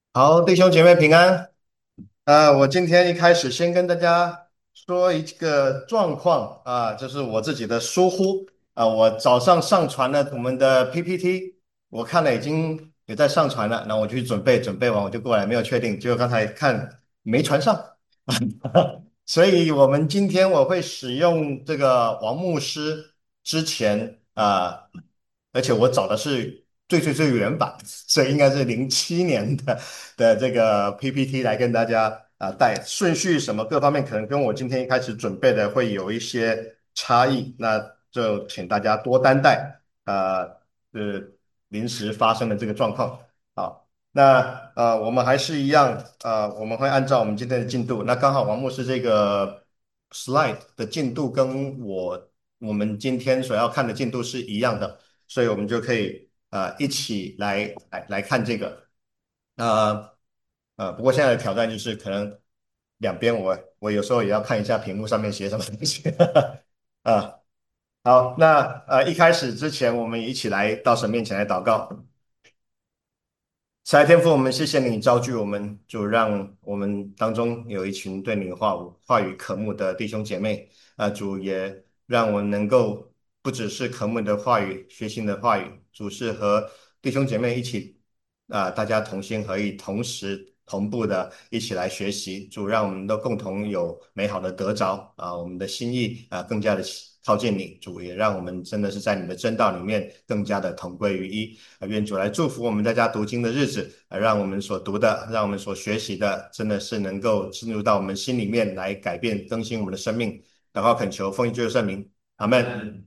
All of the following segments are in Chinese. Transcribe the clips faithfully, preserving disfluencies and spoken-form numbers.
好，弟兄姐妹平安。呃，我今天一开始先跟大家说一个状况啊，这是我自己的疏忽啊。我早上上传了我们的 P P T，我看了已经有在上传了，然后我就去准备，准备完我就过来，没有确定，结果刚才看没传上。所以我们今天我会使用这个王牧师之前啊，而且我找的是最最最原版，所以应该是零七年的的这个 P P T 来跟大家啊带顺序什么各方面可能跟我今天一开始准备的会有一些差异，那就请大家多担待啊，呃，临时发生的这个状况。好。那呃，我们还是一样，呃，我们会按照我们今天的进度。那刚好王牧师这个 slide 的进度跟我我们今天所要看的进度是一样的，所以我们就可以呃一起来来来看这个。呃呃，不过现在的挑战就是可能两边我我有时候也要看一下屏幕上面写什么东西。啊，好，那呃一开始之前，我们一起来到神面前来祷告。慈爱天父，我们谢谢你召聚我们，就让我们当中有一群对你的话话语渴慕的弟兄姐妹啊，主也让我们能够不只是渴慕你的话语、学习你的话语，主是和弟兄姐妹一起啊，大家同心合意，同时同步的一起来学习，主让我们都共同有美好的得着啊，我们的心意啊更加的靠近你，主也让我们真的是在你的真道里面更加的同归于一。啊，愿主来祝福我们在家读经的日子，啊，让我们所读的，让我们所学习的，真的是能够进入到我们心里面来改变、更新我们的生命。祷告恳求，奉主圣名，阿门。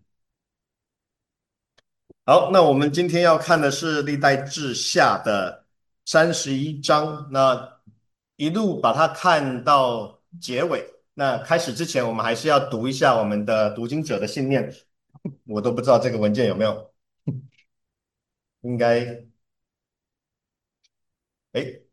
好，那我们今天要看的是历代志下的三十一章，那一路把它看到结尾。那开始之前，我们还是要读一下我们的读经者的信念。我都不知道这个文件有没有，应该，诶，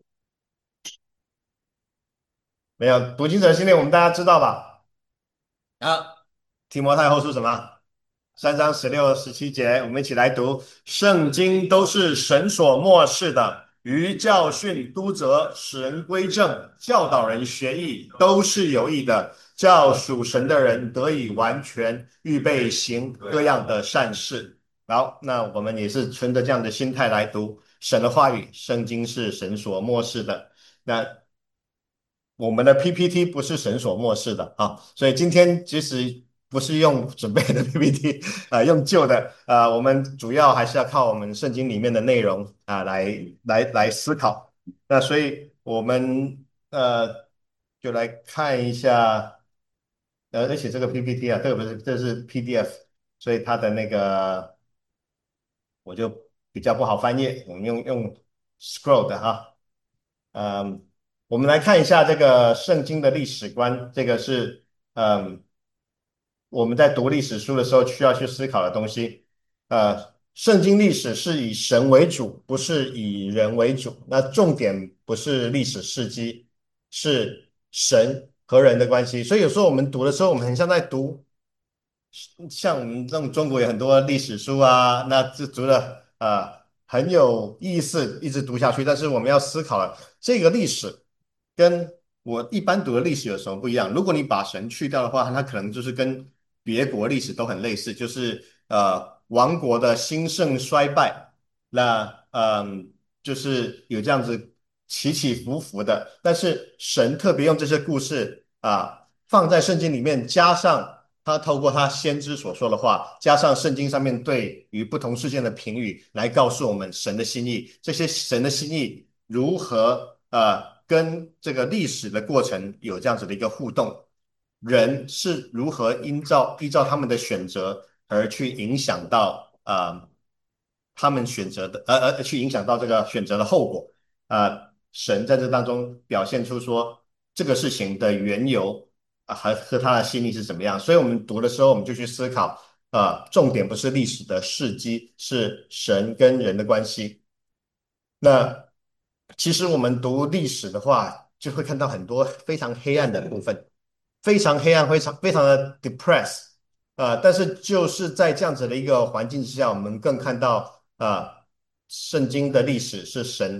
没有。读经者的信念，我们大家知道吧？啊，提摩太后书什么？三章十六、十七节，我们一起来读。圣经都是神所默示的，于教训、督责、使人归正、教导人学艺，都是有益的，叫属神的人得以完全，预备行各样的善事。好，那我们也是存着这样的心态来读神的话语。圣经是神所默示的。那我们的 P P T 不是神所漠视的啊，所以今天即使不是用准备的 P P T，啊、呃用旧的，啊，我们主要还是要靠我们圣经里面的内容啊、来来来思考。那所以我们呃就来看一下，呃，而且这个 P P T 啊，这个不是，这是 P D F，所以它的那个我就比较不好翻页，我们用用 scroll 的哈。嗯，我们来看一下这个圣经的历史观，这个是嗯我们在读历史书的时候需要去思考的东西。呃，圣经历史是以神为主，不是以人为主。那重点不是历史事迹，是神和人的关系。所以有时候我们读的时候，我们很像在读。像我们这种中国有很多历史书啊，那这读的呃很有意思，一直读下去。但是我们要思考了，这个历史跟我一般读的历史有什么不一样？如果你把神去掉的话，它可能就是跟别国历史都很类似，就是呃王国的兴盛衰败，那嗯就是有这样子起起伏伏的。但是神特别用这些故事啊放在圣经里面，加上。他透过他先知所说的话，加上圣经上面对于不同事件的评语，来告诉我们神的心意。这些神的心意如何呃跟这个历史的过程有这样子的一个互动，人是如何依照依照他们的选择而去影响到呃他们选择的呃呃去影响到这个选择的后果。呃，神在这当中表现出说这个事情的缘由。啊，和和他的心意是怎么样。所以我们读的时候，我们就去思考，呃，重点不是历史的事迹，是神跟人的关系。那其实我们读历史的话，就会看到很多非常黑暗的部分，非常黑暗，非常非常的 depress，呃，但是就是在这样子的一个环境之下，我们更看到啊、呃圣经的历史是神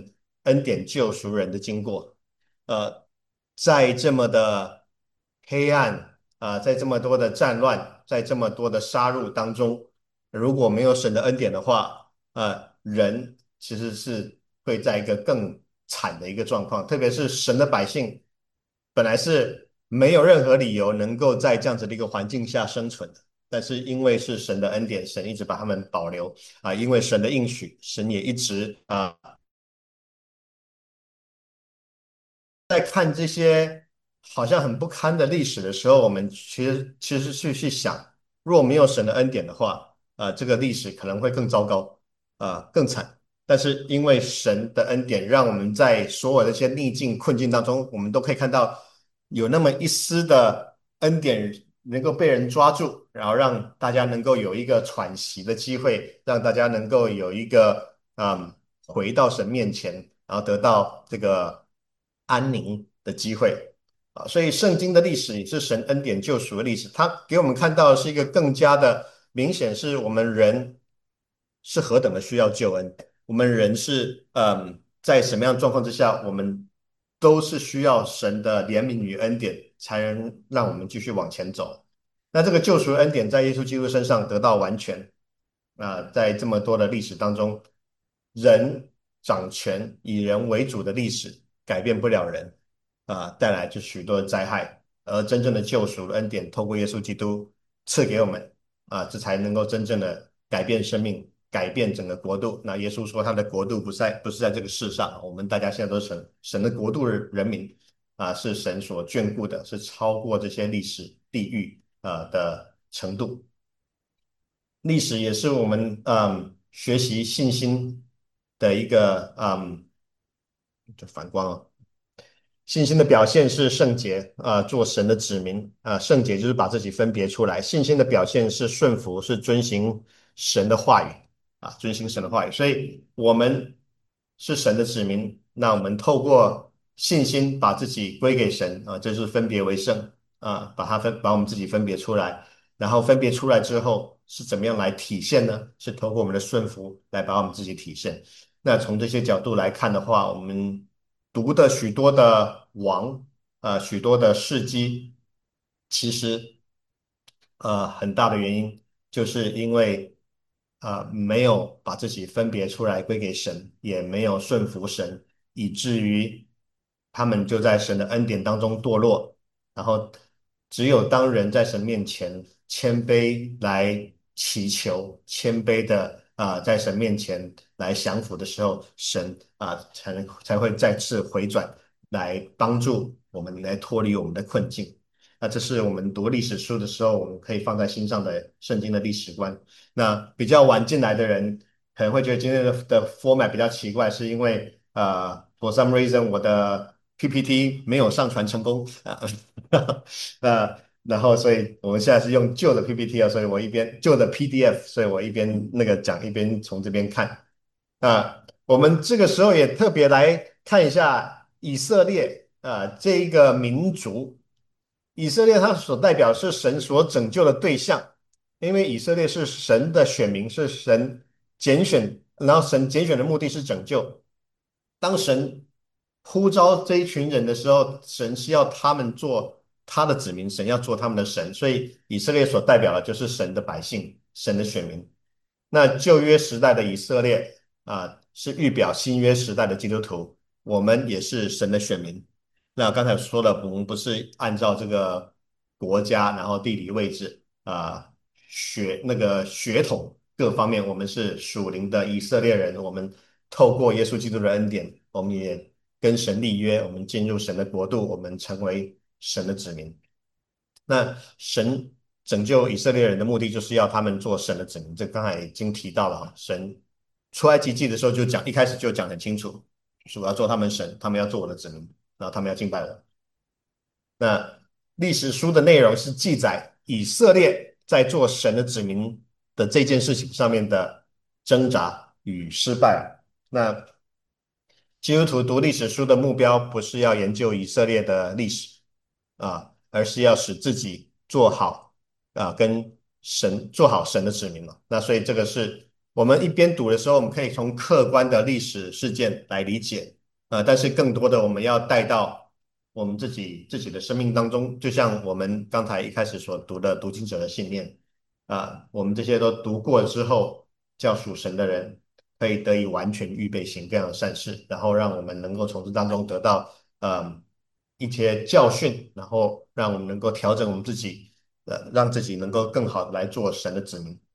恩典救赎人的经过。呃，在这么的黑暗啊、在这么多的战乱，在这么多的杀戮当中，如果没有神的恩典的话，呃，人其实是会在一个更惨的一个状况，特别是神的百姓本来是没有任何理由能够在这样子的一个环境下生存的。但是因为是神的恩典，神一直把他们保留啊，因为神的应许，神也一直啊在看这些好像很不堪的历史的时候，我们其实其实是去想，若没有神的恩典的话，啊，这个历史可能会更糟糕，啊，更惨。但是因为神的恩典，让我们在所有的一些逆境困境当中，我们都可以看到有那么一丝的恩典能够被人抓住，然后让大家能够有一个喘息的机会，让大家能够有一个嗯回到神面前，然后得到这个安宁的机会啊。所以圣经的历史也是神恩典救赎的历史，它给我们看到的是一个更加的明显，是我们人是何等的需要救恩。我们人是嗯，在什么样的状况之下，我们都是需要神的怜悯与恩典，才能让我们继续往前走。那这个救赎恩典在耶稣基督身上得到完全。啊、在这么多的历史当中，人掌权、以人为主的历史改变不了人啊、带来就许多的灾害。而真正的救赎的恩典，透过耶稣基督赐给我们啊，这才能够真正的改变生命，改变整个国度。那耶稣说，他的国度不在不是在这个世上，我们大家现在都是神神的国度的人民啊，是神所眷顾的，是超过这些历史地域啊的程度。历史也是我们嗯学习信心的一个嗯，就反光哦。信心的表现是圣洁啊、做神的子民啊、圣洁就是把自己分别出来。信心的表现是顺服，是遵行神的话语啊，遵行神的话语。所以我们是神的子民，那我们透过信心把自己归给神啊，这是分别为圣啊，把它分把我们自己分别出来，然后分别出来之后是怎么样来体现呢？是透过我们的顺服来把我们自己体现。那从这些角度来看的话，我们读的许多的王，呃，许多的事迹，其实呃很大的原因就是因为啊、呃没有把自己分别出来归给神，也没有顺服神，以至于他们就在神的恩典当中堕落。然后只有当人在神面前谦卑来祈求，谦卑的啊、在神面前来降服的时候，神啊、才能才会再次回转来帮助我们来脱离我们的困境。那这是我们读历史书的时候，我们可以放在心上的圣经的历史观。那比较晚进来的人可能会觉得今天的的 format 比较奇怪，是因为呃，for some reason 我的 P P T 没有上传成功啊，那然后所以我们现在是用旧的 P P T 啊，所以我一边旧的 P D F，所以我一边那个讲一边从这边看。啊，我们这个时候也特别来看一下以色列啊这一个民族。以色列它所代表是神所拯救的对象，因为以色列是神的选民，是神拣选，然后神拣选的目的是拯救。当神呼召这一群人的时候，神是要他们做他的子民，神要做他们的神，所以以色列所代表的就是神的百姓，神的选民。那旧约时代的以色列啊，是预表新约时代的基督徒，我们也是神的选民。那刚才说了，我们不是按照这个国家，然后地理位置啊、血那个血统各方面，我们是属灵的以色列人。我们透过耶稣基督的恩典，我们也跟神立约，我们进入神的国度，我们成为神的子民。那神拯救以色列人的目的，就是要他们做神的子民。这刚才已经提到了哈，神出埃及记的时候就讲，一开始就讲很清楚，说我要做他们神，他们要做我的子民，然后他们要敬拜我。那历史书的内容是记载以色列在做神的子民的这件事情上面的挣扎与失败。那基督徒读历史书的目标不是要研究以色列的历史啊，而是要使自己做好啊，跟神做好神的子民嘛。那所以这个是我们一边读的时候，我们可以从客观的历史事件来理解。 呃，但是更多的我们要带到我们自己自己的生命当中，就像我们刚才一开始所读的读经者的信念啊，我们这些都读过之后，叫属神的人可以得以完全预备行各样的善事，然后让我们能够从这当中得到嗯一些教训，然后让我们能够调整我们自己，呃，让自己能够更好的来做神的子民。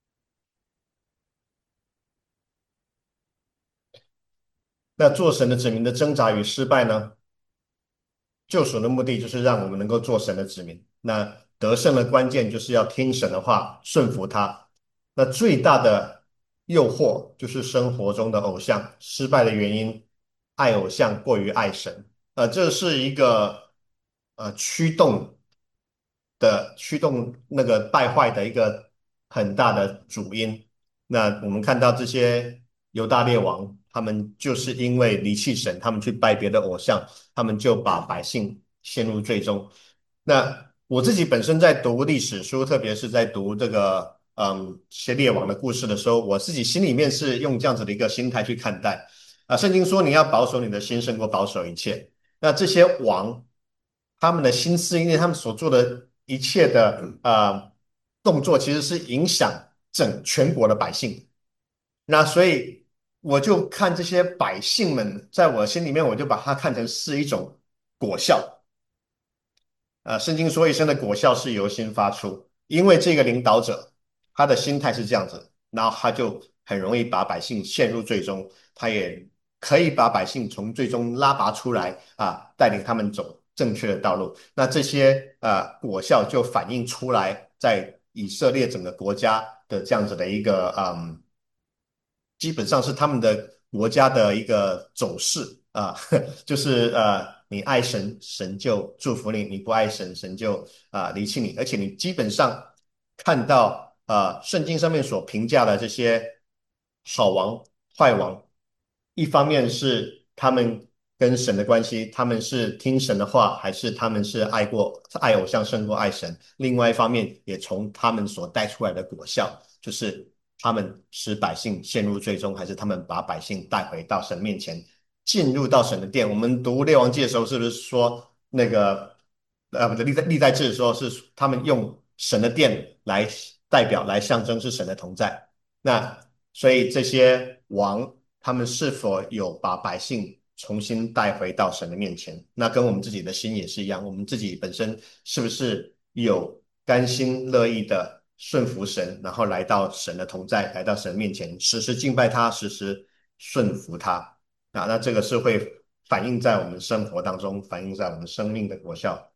那做神的子民的挣扎与失败呢？救赎的目的就是让我们能够做神的子民。那得胜的关键就是要听神的话，顺服他。那最大的诱惑就是生活中的偶像，失败的原因，爱偶像过于爱神。呃，这是一个呃驱动的驱动那个败坏的一个很大的主因。那我们看到这些犹大列王，他们就是因为离弃神，他们去拜别的偶像，他们就把百姓陷入最终。那我自己本身在读历史书，特别是在读这个嗯这些列王的故事的时候，我自己心里面是用这样子的一个心态去看待。啊，圣经说你要保守你的心胜过保守一切。那这些王，他们的心思意念，他们所做的一切的呃动作，其实是影响整全国的百姓。那所以我就看这些百姓们，在我心里面，我就把它看成是一种果效。呃，圣经说一生的果效是由心发出，因为这个领导者他的心态是这样子，然后他就很容易把百姓陷入最终，他也可以把百姓从最终拉拔出来啊，带领他们走正确的道路。那这些呃果效就反映出来在以色列整个国家的这样子的一个嗯基本上是他们的国家的一个走势啊，就是呃，你爱神，神就祝福你；你不爱神，神就啊、离弃你。而且你基本上看到啊，圣经上面所评价的这些好王、坏王，一方面是他们跟神的关系，他们是听神的话，还是他们是爱过爱偶像胜过爱神？另外一方面，也从他们所带出来的果效。就是他们使百姓陷入最终，还是他们把百姓带回到神面前，进入到神的殿。我们读列王记的时候，是不是说那个呃，不对，历代历代志的时候是他们用神的殿来代表、来象征是神的同在？那所以这些王，他们是否有把百姓重新带回到神的面前？那跟我们自己的心也是一样，我们自己本身是不是有甘心乐意的顺服神，然后来到神的同在，来到神面前，时时敬拜他，时时顺服他啊？那这个是会反映在我们生活当中，反映在我们生命的果效。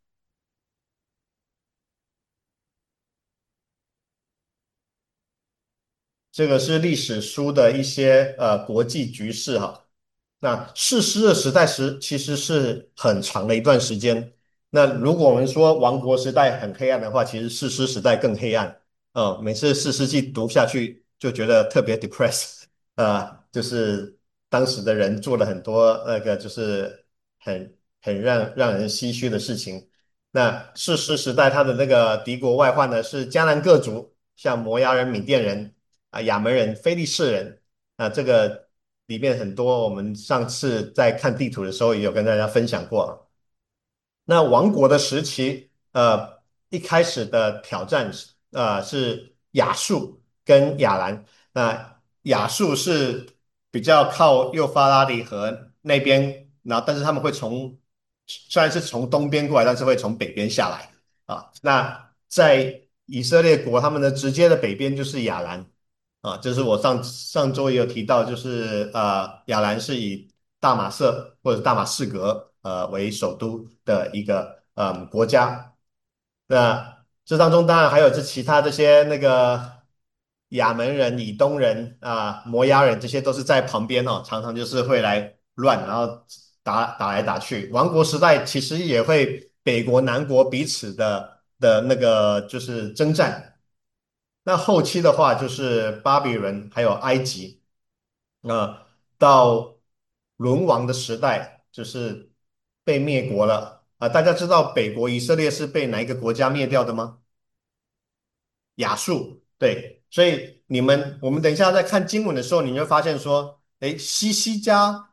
这个是历史书的一些呃国际局势哈。那士师的时代时其实是很长的一段时间。那如果我们说王国时代很黑暗的话，其实士师时代更黑暗。呃，每次士师记读下去就觉得特别 depressed，呃，就是当时的人做了很多那个就是很很让让人唏嘘的事情。那士师时代他的那个敌国外患呢是迦南各族，像摩押人、缅甸人。啊，亚门人、非利士人，啊，这个里面很多，我们上次在看地图的时候也有跟大家分享过。那王国的时期，呃，一开始的挑战是呃是亚述跟亚兰。那亚述是比较靠幼发拉底河那边，然后但是他们会从虽然是从东边过来，但是会从北边下来啊。那在以色列国，他们的直接的北边就是亚兰啊，这是我上上周也有提到，就是呃亚兰是以大马色或者大马士革呃为首都的一个嗯国家。那这当中当然还有这其他这些那个亚门人、以东人啊、摩押人，这些都是在旁边哦，常常就是会来乱，然后打打来打去。王国时代其实也会北国、南国彼此的的那个就是征战。那后期的话就是巴比伦还有埃及。那到沦亡的时代，就是被灭国了啊！大家知道北国以色列是被哪一个国家灭掉的吗？亚述，对。所以你们我们等一下在看经文的时候，你会发现说，诶，西西家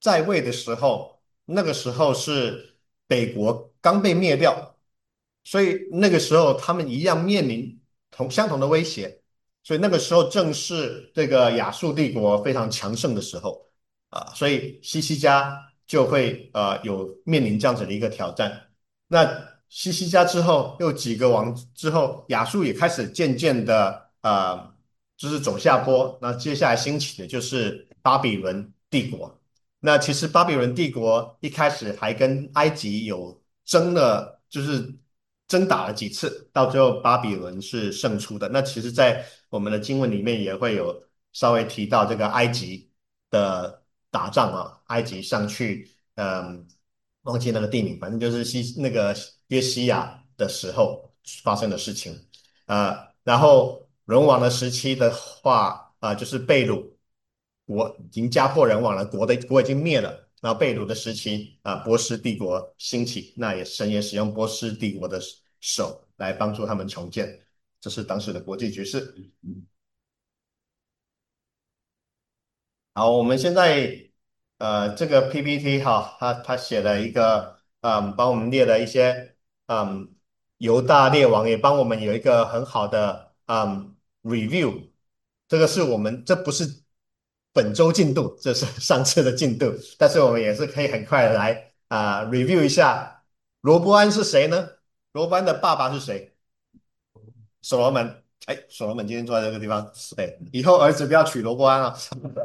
在位的时候，那个时候是北国刚被灭掉，所以那个时候他们一样面临同相同的威胁，所以那个时候正是这个亚述帝国非常强盛的时候啊，所以西西家就会呃有面临这样子的一个挑战。那西西家之后又几个王之后，亚述也开始渐渐的呃就是走下坡，那接下来兴起的就是巴比伦帝国。那其实巴比伦帝国一开始还跟埃及有争了，就是争打了几次，到最后巴比伦是胜出的。那其实，在我们的经文里面也会有稍微提到这个埃及的打仗啊，埃及上去，嗯，忘记那个地名，反正就是西那个约西亚的时候发生的事情。呃，然后龙王的时期的话，啊、就是贝鲁国已经家破人亡了，国的国已经灭了。然后贝鲁的时期啊、波斯帝国兴起，那也神也使用波斯帝国的手来帮助他们重建，这是当时的国际局势。好，我们现在呃这个 P P T 哈，他他写了一个嗯，帮我们列了一些嗯犹大列王，也帮我们有一个很好的嗯 review。这个是我们这不是本周进度，这是上次的进度，但是我们也是可以很快的来啊、review 一下罗伯安是谁呢？罗伯安的爸爸是谁？所罗门。哎，所罗门今天坐在这个地方，对，以后儿子不要娶罗伯安啊。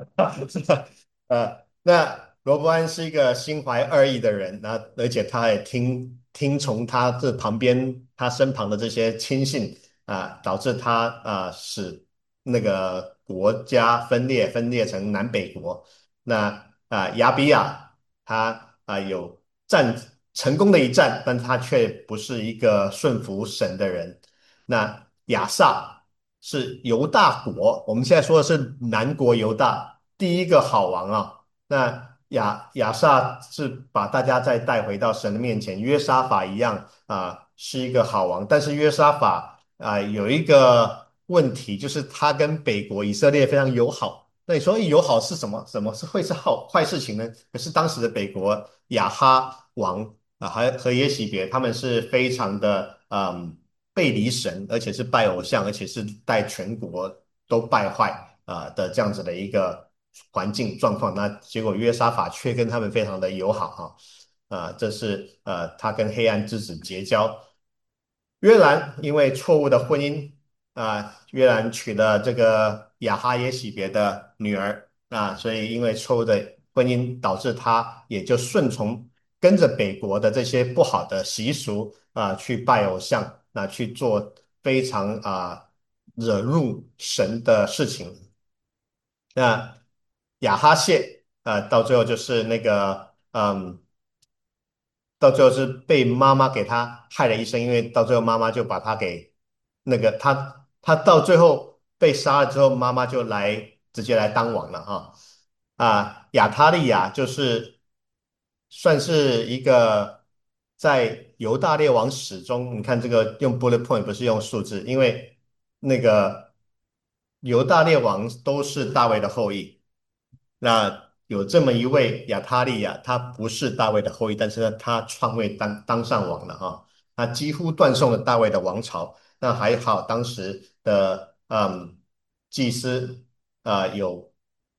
呃，那罗伯安是一个心怀恶意的人，那而且他也听听从他这旁边他身旁的这些亲信啊、导致他啊、使那个国家分裂，分裂成南北国。那啊、亚比亚他啊、有战成功的一战，但他却不是一个顺服神的人。那亚萨是犹大国，我们现在说的是南国犹大第一个好王啊。那亚亚萨是把大家再带回到神的面前，约沙法一样啊，是一个好王，但是约沙法啊有一个问题，就是他跟北国以色列非常友好。那你说友好是什么？什么是会是好坏事情呢？可是当时的北国亚哈王啊，还和耶洗别他们是非常的嗯背离神，而且是拜偶像，而且是带全国都败坏啊、呃的这样子的一个环境状况。那结果约沙法却跟他们非常的友好哈。啊、这是呃他跟黑暗之子结交。约兰因为错误的婚姻啊、约兰娶了这个亚哈耶洗别的女儿啊，所以因为错误的婚姻导致他也就顺从跟着北国的这些不好的习俗啊，去拜偶像，那去做非常啊惹怒神的事情。那亚哈谢啊，到最后就是那个嗯。到最后是被妈妈给他害了一生，因为到最后妈妈就把他给那个他他到最后被杀了之后，妈妈就来直接来当王了哈啊，亚他利亚就是算是一个在犹大列王史中，你看这个用 bullet point 不是用数字，因为那个犹大列王都是大卫的后裔。那有这么一位亚他利亚，他不是大卫的后裔，但是呢，他篡位当当上王了哈，他几乎断送了大卫的王朝。那还好，当时的嗯祭司啊、呃有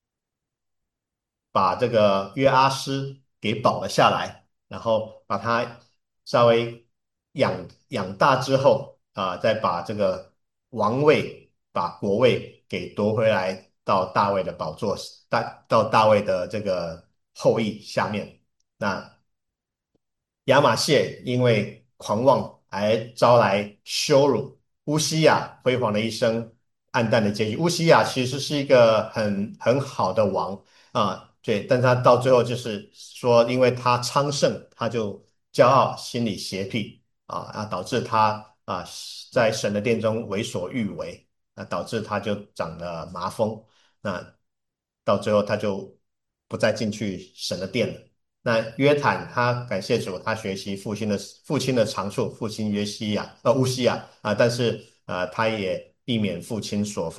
把这个约阿施给保了下来，然后把他稍微养养大之后啊、再把这个王位、把国位给夺回来，到大卫的宝座，大到大卫的这个后裔下面。那亚玛谢因为狂妄而招来羞辱，乌西亚辉煌的一生，暗淡的结局。乌西亚其实是一个很很好的王啊，对，但他到最后就是说，因为他昌盛，他就骄傲，心里邪僻啊，啊，导致他啊在神的殿中为所欲为，啊，导致他就长了麻风，那到最后他就不再进去神的殿了。那约坦他感谢主，他学习父亲的父亲的长处，父亲约西亚呃乌西亚啊，但是呃他也避免父亲所犯的错误啊。 。 。 。。。。。。。。。。。。。。。。。。。。。。。。。。。。。。。。。。。。。。。。。。。。。。。。。。。。。。。。。。。。。。。。。。。。。。。。。。。。。。。。。。。。。。。。。。。。。。。。。。。。。。。。。。。。。。。。。。。。。。。。。。。。。。。。。。。。。。。。。。。。。。。。。。。。。。。。。。。。。。。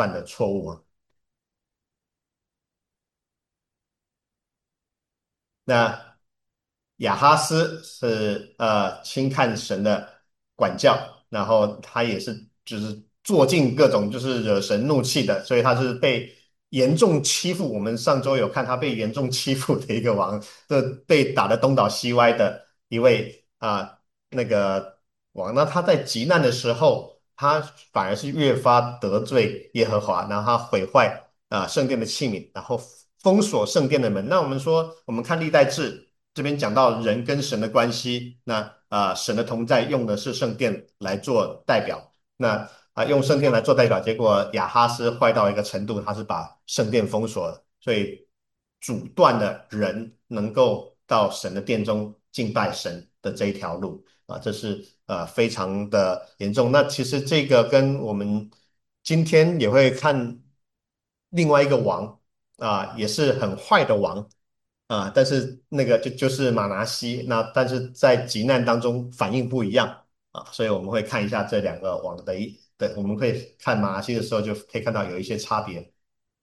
那亚哈斯是呃轻看神的管教，然后他也是就是做尽各种就是惹神怒气的，所以他是被严重欺负。我们上周有看他被严重欺负的一个王，这被打得东倒西歪的一位啊、那个王。那他在极难的时候，他反而是越发得罪耶和华，然后他毁坏啊、圣殿的器皿，然后封锁圣殿的门。那我们说，我们看历代志。这边讲到人跟神的关系，那啊、呃神的同在用的是圣殿来做代表，那啊、用圣殿来做代表，结果亚哈斯坏到一个程度，他是把圣殿封锁了，所以阻断了人能够到神的殿中敬拜神的这一条路啊，这是呃非常的严重。那其实这个跟我们今天也会看另外一个王啊、也是很坏的王。啊，但是那个就就是马拿西，那但是在急难当中反应不一样啊，所以我们会看一下这两个网的一的，我们会看马拿西的时候就可以看到有一些差别。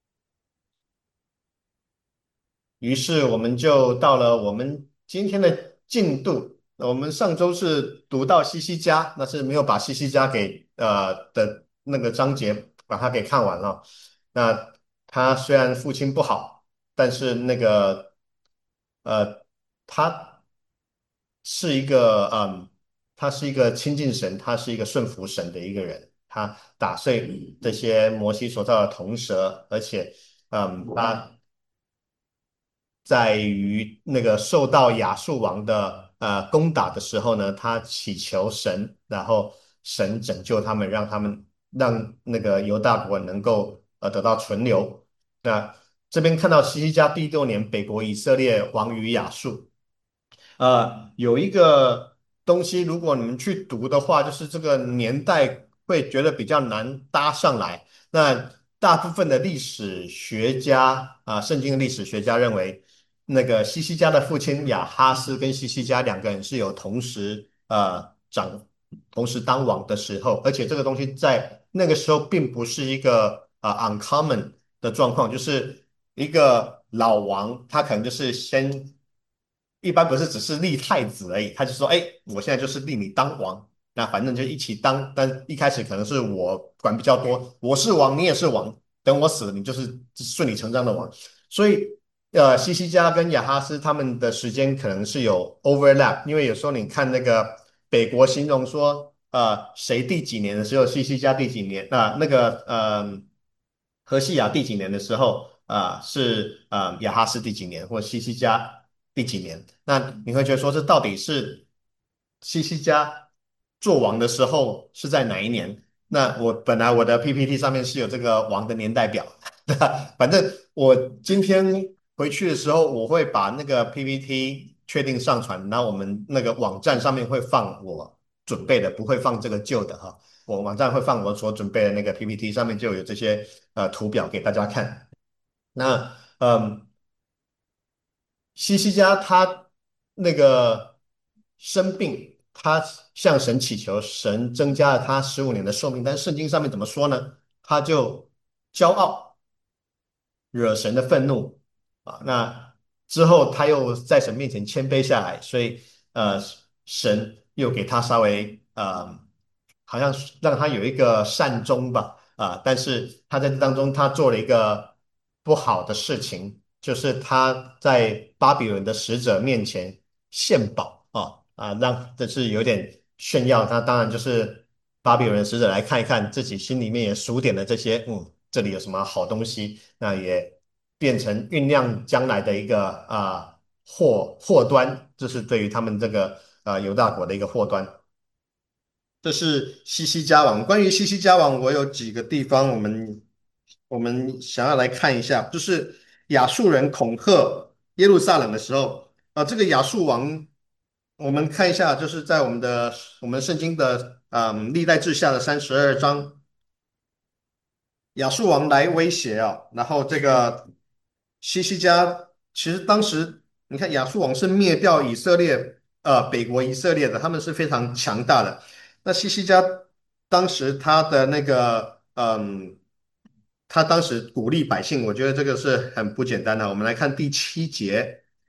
于是我们就到了我们今天的进度。我们上周是读到西西家，那是没有把西西家给呃的那个章节把它给看完了。那他虽然父亲不好，但是那个呃，他是一个嗯，他是一个亲近神，他是一个顺服神的一个人。他打碎这些摩西所造的铜蛇，而且嗯，他在于那个受到亚述王的呃攻打的时候呢，他祈求神，然后神拯救他们，让他们让那个犹大国能够呃得到存留。那这边看到西西家第六年，北国以色列亡于亚述。呃，有一个东西，如果你们去读的话，就是这个年代会觉得比较难搭上来。那大部分的历史学家啊，圣经的历史学家认为，那个西西家的父亲亚哈斯跟西西家两个人是有同时呃掌同时当王的时候，而且这个东西在那个时候并不是一个啊、呃 uncommon 的状况，就是一个老王，他可能就是先。一般不是只是立太子而已，他就说，哎，我现在就是立你当王，那反正就一起当，但一开始可能是我管比较多，我是王，你也是王，等我死了，你就是顺理成章的王。所以，呃，西西家跟亚哈斯他们的时间可能是有 overlap，因为有时候你看那个北国形容说，呃，谁第几年的时候，西西家第几年，啊、那个，呃，何西雅第几年的时候，啊、是呃亚哈斯第几年，或西西家第几年？那你会觉得说，这到底是西西家做王的时候是在哪一年？那我本来我的 P P T 上面是有这个王的年代表，对吧？反正我今天回去的时候，我会把那个 P P T 确定上传，然后我们那个网站上面会放我准备的，不会放这个旧的哈。我网站会放我所准备的那个 P P T，上面就有这些呃图表给大家看。那嗯，西西家他那个生病，他向神祈求，神增加了他十五年的寿命。但是圣经上面怎么说呢？他就骄傲，惹神的愤怒啊。那之后他又在神面前谦卑下来，所以呃，神又给他稍微呃，好像是让他有一个善终吧啊。但是他在这当中，他做了一个不好的事情，就是他在巴比伦的使者面前献宝啊啊，让这是有点炫耀。他当然就是巴比伦的使者来看一看，自己心里面也数点了这些，嗯，这里有什么好东西。那也变成酝酿将来的一个啊、祸祸端，这是对于他们这个啊犹大国的一个祸端。这是西西家王。关于西西家王，我有几个地方我们我们想要来看一下，就是亚述人恐吓耶路撒冷的时候，啊、这个亚述王，我们看一下，就是在我们的我们圣经的嗯历代志下的三十二章，亚述王来威胁啊，然后这个西西家其实当时你看亚述王是灭掉以色列呃北国以色列的，他们是非常强大的。那西西家当时他的那个嗯，他当时鼓励百姓，我觉得这个是很不简单的。我们来看第七节，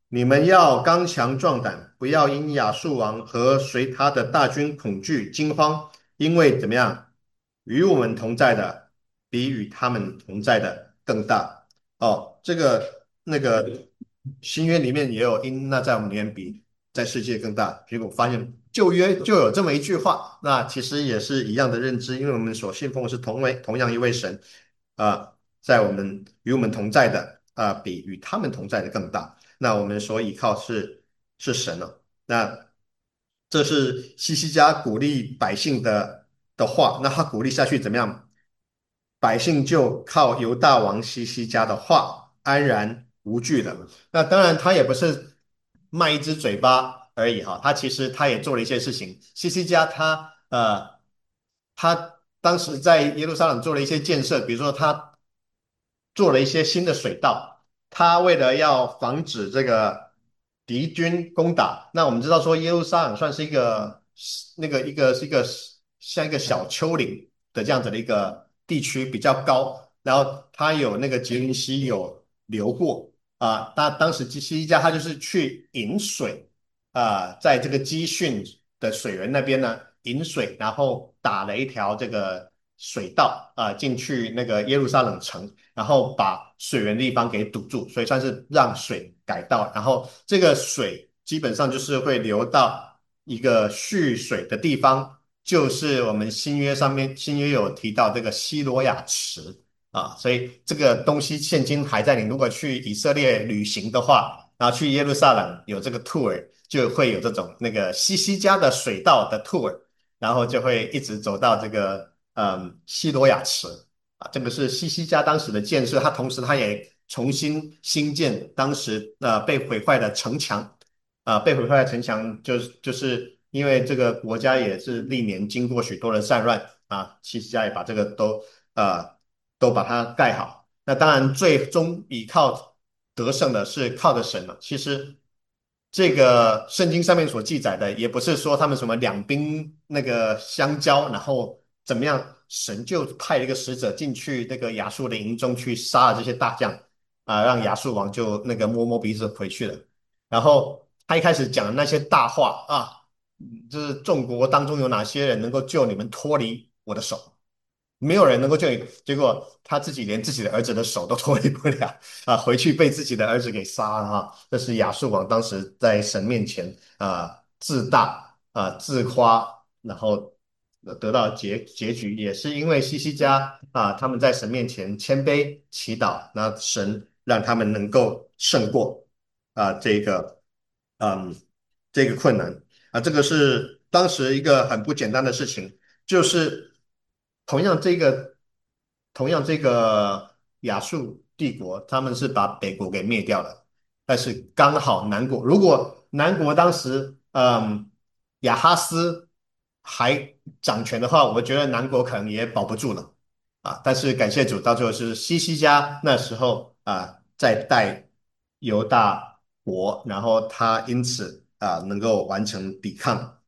你们要刚强壮胆，不要因亚述王和随他的大军恐惧惊慌，因为怎么样，与我们同在的比与他们同在的更大。哦，这个那个新约里面也有因那在我们里面比在世界更大。结果发现旧约就有这么一句话，那其实也是一样的认知，因为我们所信奉的是同为同样一位神啊、在我们与我们同在的啊、比与他们同在的更大。那我们所依靠是是神了。那这是西西家鼓励百姓的的话，那他鼓励下去怎么样？百姓就靠犹大王西西家的话安然无惧了。那当然，他也不是卖一只嘴巴而已哈，他其实他也做了一些事情。西西家他呃，他当时在耶路撒冷做了一些建设，比如说他做了一些新的水道，他为了要防止这个敌军攻打，那我们知道说耶路撒冷算是一个那个一个是一个像一个小丘陵的这样子的一个地区，比较高，然后它有那个吉林溪有流过啊，那当时基西家他就是去引水啊，在这个基训的水源那边呢引水，然后打了一条这个水道啊进去那个耶路撒冷城。然后把水源的地方给堵住，所以算是让水改道。然后这个水基本上就是会流到一个蓄水的地方，就是我们新约上面新约有提到这个西罗亚池啊，所以这个东西现今还在。你如果去以色列旅行的话，然后去耶路撒冷有这个 tour，就会有这种那个西西家的水道的 tour，然后就会一直走到这个嗯西罗亚池。啊，这个是西西家当时的建设，他同时他也重新兴建当时呃被毁坏的城墙，啊、被毁坏的城墙就是就是因为这个国家也是历年经过许多的战乱啊，西西家也把这个都呃都把它盖好。那当然最终依靠得胜的是靠的神了。其实这个圣经上面所记载的，也不是说他们什么两兵那个相交，然后怎么样，神就派了一个使者进去那个亚述的营中去杀了这些大将啊、让亚述王就那个摸摸鼻子回去了。然后他一开始讲的那些大话啊，嗯就是众国当中有哪些人能够救你们脱离我的手？没有人能够救你，结果他自己连自己的儿子的手都脱离不了啊，回去被自己的儿子给杀了哈。这是亚述王当时在神面前啊自大啊自夸，然后得到结结局，也是因为西西家啊他们在神面前谦卑祈祷，那神让他们能够胜过啊这个嗯这个困难啊，这个是当时一个很不简单的事情。就是同样这个同样这个亚述帝国，他们是把北国给灭掉了，但是刚好南国，如果南国当时嗯亚哈斯还掌权的话，我觉得南国可能也保不住了啊。但是感谢主，到最后是西西家那时候啊在带犹大国，然后他因此啊能够完成抵抗。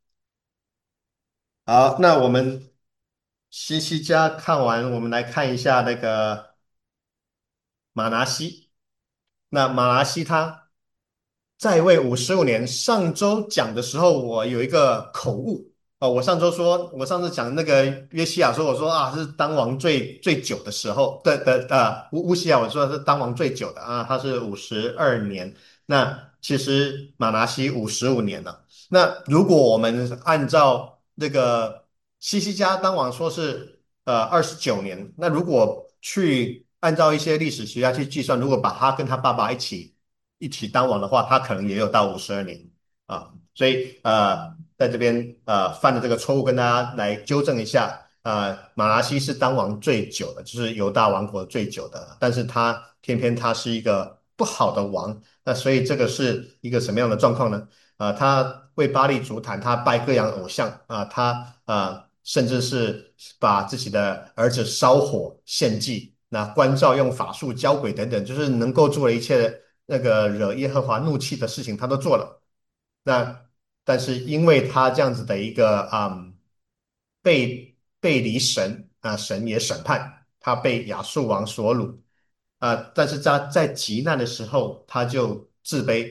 好，那我们西西家看完，我们来看一下那个马拿西。那马拿西他在位五十五年，上周讲的时候，我有一个口误哦。我上周说，我上次讲那个约西亚说，我说啊是当王最最久的时候的的呃乌乌西亚，我说是当王最久的啊，他是五十二年。那其实马拿西五十五年了。那如果我们按照那个西西家当王说是呃二十九年，那如果去按照一些历史学家去计算，如果把他跟他爸爸一起一起当王的话，他可能也有到五十二年啊。所以呃，在这边呃犯的这个错误，跟大家来纠正一下。呃，马拉西是当王最久的，就是犹大王国最久的，但是他偏偏他是一个不好的王，那所以这个是一个什么样的状况呢？啊、他为巴力足坛，他拜各样偶像啊、他啊、甚至是把自己的儿子烧火献祭，那关照用法术交鬼等等，就是能够做的一切那个惹耶和华怒气的事情，他都做了。那但是因为他这样子的一个嗯背背离神啊、神也审判他，被亚述王所掳啊、但是在在极难的时候，他就自卑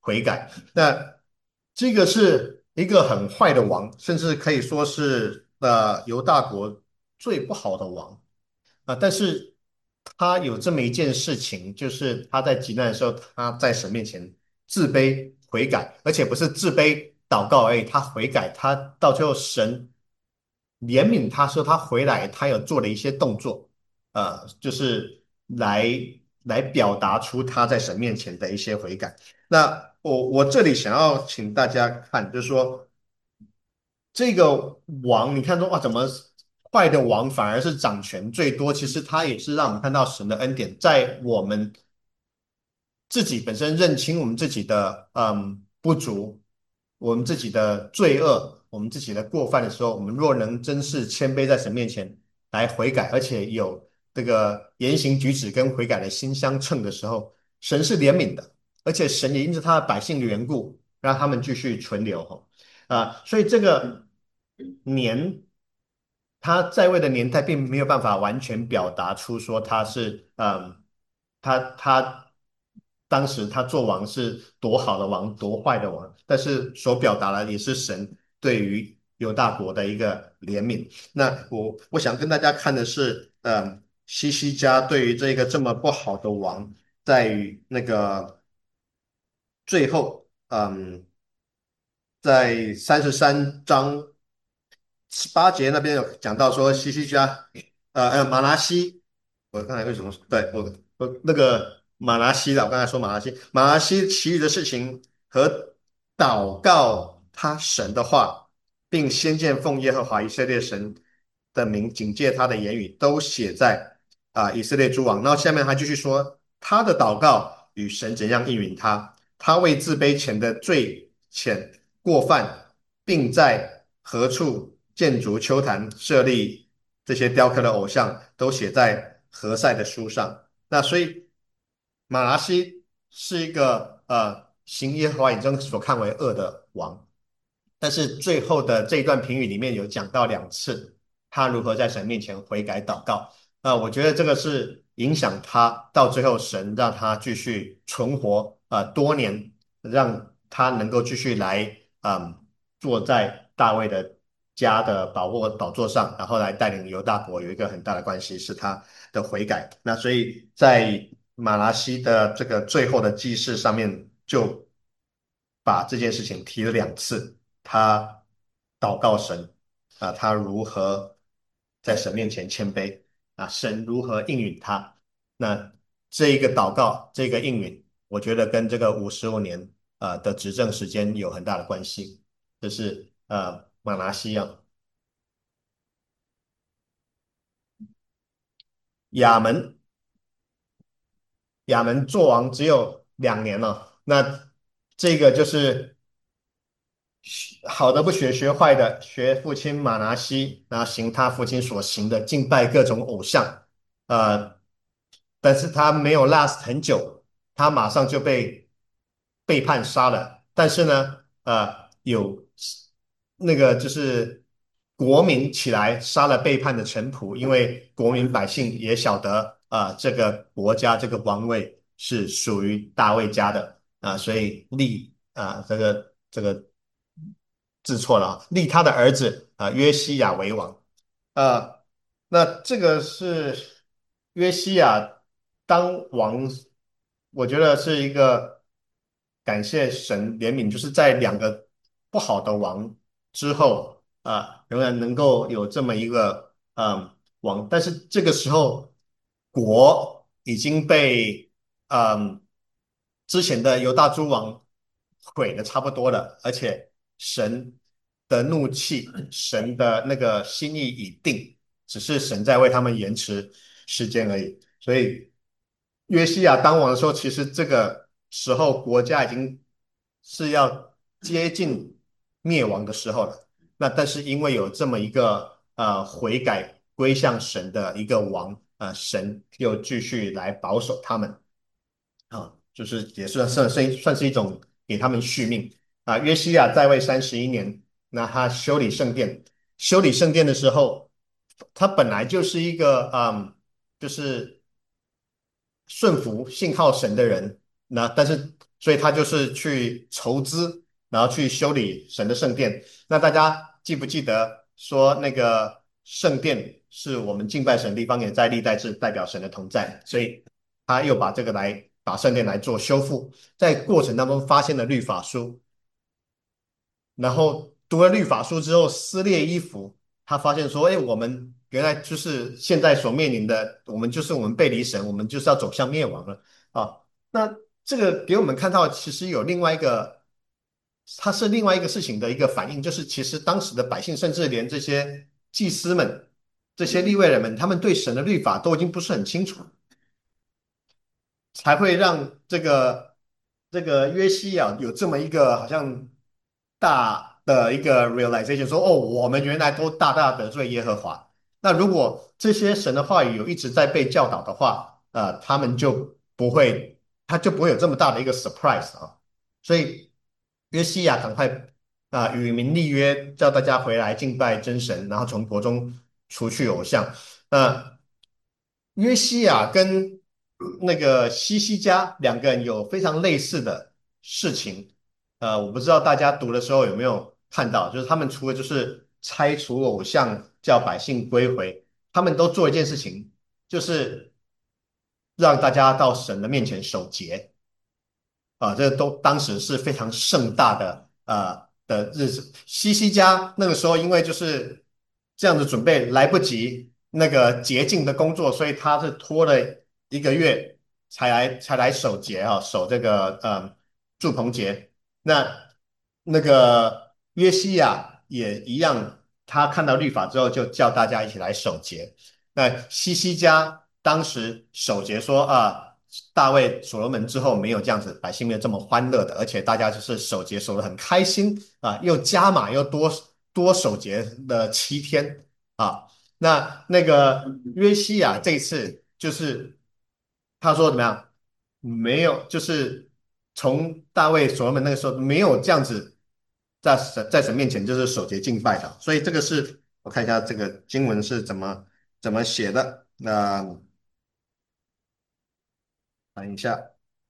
悔改。那这个是一个很坏的王，甚至可以说是呃犹大国最不好的王啊。但是他有这么一件事情，就是他在极难的时候，他在神面前自卑悔改，而且不是自卑祷告而已，他悔改，他到最后神怜悯他说他回来，他有做了一些动作，呃，就是来来表达出他在神面前的一些悔改。那我我这里想要请大家看，就是说这个王，你看说哇，怎么坏的王反而是掌权最多？其实他也是让我们看到神的恩典，在我们自己本身认清我们自己的嗯不足，我们自己的罪恶，我们自己的过犯的时候，我们若能真是谦卑在神面前来悔改，而且有这个言行举止跟悔改的心相称的时候，神是怜悯的，而且神也因着他的百姓的缘故，让他们继续存留哈啊，所以这个年他在位的年代并没有办法完全表达出说他是嗯。他他当时他做王是多好的王，多坏的王，但是所表达的也是神对于犹大国的一个怜悯。那我我想跟大家看的是，嗯，西西家对于这个这么不好的王，在于那个最后，嗯，在三十三章十八节那边有讲到说，西西家，呃呃，马拿西，我刚才为什么对我我那个马拿西的，我刚才说马拿西，马拿西其余的事情和祷告他神的话，并先见奉耶和华以色列神的名警戒他的言语，都写在啊、以色列诸王。然后下面还继续说，他的祷告与神怎样应允他，他为自卑前的罪浅过犯，并在何处建筑丘坛设立这些雕刻的偶像，都写在何塞的书上。那所以马拉西是一个呃行耶和华眼中所看为恶的王，但是最后的这一段评语里面有讲到两次，他如何在神面前悔改祷告。那我觉得这个是影响他到最后神让他继续存活呃多年，让他能够继续来嗯坐在大卫的家的宝座宝座上，然后来带领犹大国有一个很大的关系是他的悔改。那所以在马拉西的这个最后的记事上面就把这件事情提了两次，他祷告神啊，他如何在神面前谦卑啊，神如何应允他。那这一个祷告，这个应允，我觉得跟这个五十五年啊的执政时间有很大的关系。就是呃马来西亚亚门亚门做王只有两年了，那这个就是好的不学，学坏的学父亲马拿西，然后行他父亲所行的，敬拜各种偶像，呃，但是他没有 last 很久，他马上就被背叛杀了。但是呢，呃，有那个就是国民起来杀了背叛的臣仆，因为国民百姓也晓得啊、呃这个国家这个王位是属于大卫家的啊、所以立啊、这个这个字错了啊，立他的儿子啊、约西亚为王。呃，那这个是约西亚当王，我觉得是一个感谢神怜悯，就是在两个不好的王之后啊、仍然能够有这么一个嗯王，但是这个时候国已经被嗯之前的犹大诸王毁的差不多了，而且神的怒气，神的那个心意已定，只是神在为他们延迟时间而已。所以约西亚当王的时候，其实这个时候国家已经是要接近灭亡的时候了。那但是因为有这么一个呃悔改归向神的一个王，呃，神又继续来保守他们。啊，就是也算算是算是一种给他们续命啊。约西亚在位三十一年，那他修理圣殿，修理圣殿的时候，他本来就是一个嗯，就是顺服信靠神的人，那但是所以他就是去筹资，然后去修理神的圣殿。那大家记不记得说那个圣殿是我们敬拜神的地方，也在历代是代表神的同在，所以他又把这个来把圣殿来做修复，在过程当中发现了律法书，然后读了律法书之后撕裂衣服，他发现说，哎，我们原来就是现在所面临的，我们就是我们背离神，我们就是要走向灭亡了啊。那这个给我们看到，其实有另外一个，它是另外一个事情的一个反应，就是其实当时的百姓，甚至连这些祭司们、这些利未人们，他们对神的律法都已经不是很清楚，才会让这个这个约西亚有这么一个好像大的一个 realization，说哦，我们原来都大大得罪耶和华。那如果这些神的话语有一直在被教导的话，呃，他们就不会，他就不会有这么大的一个 surprise 啊。所以约西亚赶快啊、与民立约，叫大家回来敬拜真神，然后从国中除去偶像。那约西亚跟那个西西家两个人有非常类似的事情，呃，我不知道大家读的时候有没有看到，就是他们除了就是拆除偶像，叫百姓归回，他们都做一件事情，就是让大家到神的面前守节。啊，这都当时是非常盛大的呃的日子。西西家那个时候因为就是这样子准备来不及那个洁净的工作，所以他是拖了一个月才来才来守节啊，守这个呃祝棚节。那那个约西亚也一样，他看到律法之后就叫大家一起来守节。那西西家当时守节说啊。大卫所罗门之后没有这样子，百姓没有这么欢乐的，而且大家就是守节守得很开心啊，又加码又多多守节的七天啊。那那个约西亚这次就是他说怎么样？没有，就是从大卫所罗门那个时候没有这样子在神在神面前就是守节敬拜的，所以这个是我看一下这个经文是怎么怎么写的。那看一下。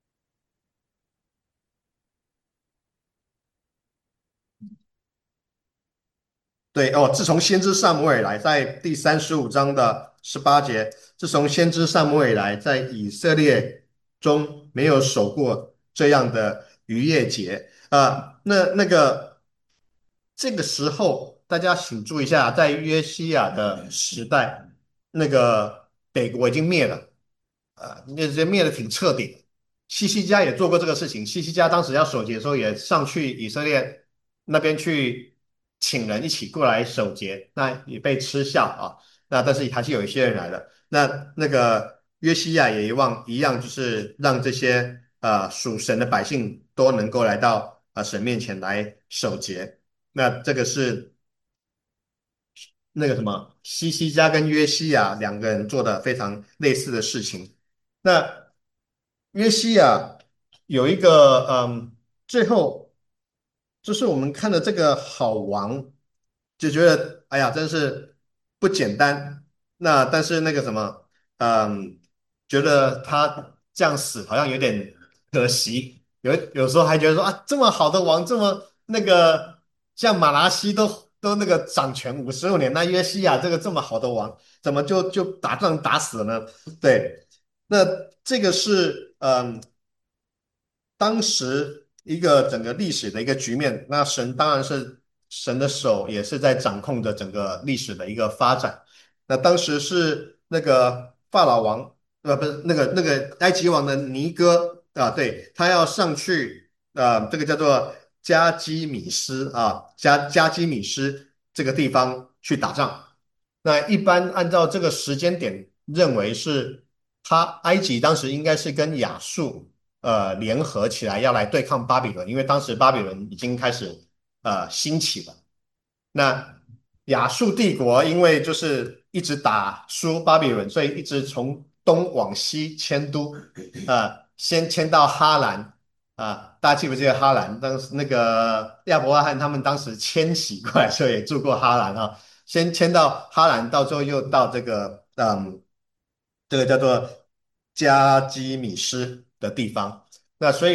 对哦，自从先知撒母耳来，在第三十五章的十八节，自从先知撒母耳来，在以色列中没有守过这样的逾越节啊。那那个这个时候，大家请注意一下，在约西亚的时代，那个北国已经灭了。啊，那些灭的挺彻底的。西西家也做过这个事情，西西家当时要守节的时候，也上去以色列那边去请人一起过来守节，那也被嗤笑啊。那但是还是有一些人来了。那那个约西亚也一望一样，就是让这些呃属神的百姓都能够来到啊、呃神面前来守节。那这个是那个什么西西家跟约西亚两个人做的非常类似的事情。那约西亚有一个嗯，最后就是我们看的这个好王，就觉得哎呀，真是不简单。那但是那个什么，嗯，觉得他这样死好像有点可惜。有有时候还觉得说啊，这么好的王，这么那个像马拉西都都那个掌权五十五年，那约西亚这个这么好的王，怎么就就打仗打死了呢？对。那这个是嗯，当时一个整个历史的一个局面。那神当然是神的手也是在掌控着整个历史的一个发展。那当时是那个法老王，呃，不是那个那个埃及王的尼哥啊，对，他要上去，啊，这个叫做加基米斯啊，加加基米斯这个地方去打仗。那一般按照这个时间点认为是他埃及当时应该是跟亚述呃联合起来要来对抗巴比伦，因为当时巴比伦已经开始呃兴起了。那亚述帝国因为就是一直打输巴比伦，所以一直从东往西迁都，呃，先迁到哈兰啊、大家记不记得哈兰？当时那个亚伯拉罕他们当时迁徙过来，所以也住过哈兰啊。先迁到哈兰，到最后又到这个嗯，这个叫做加基米斯的地方。那所以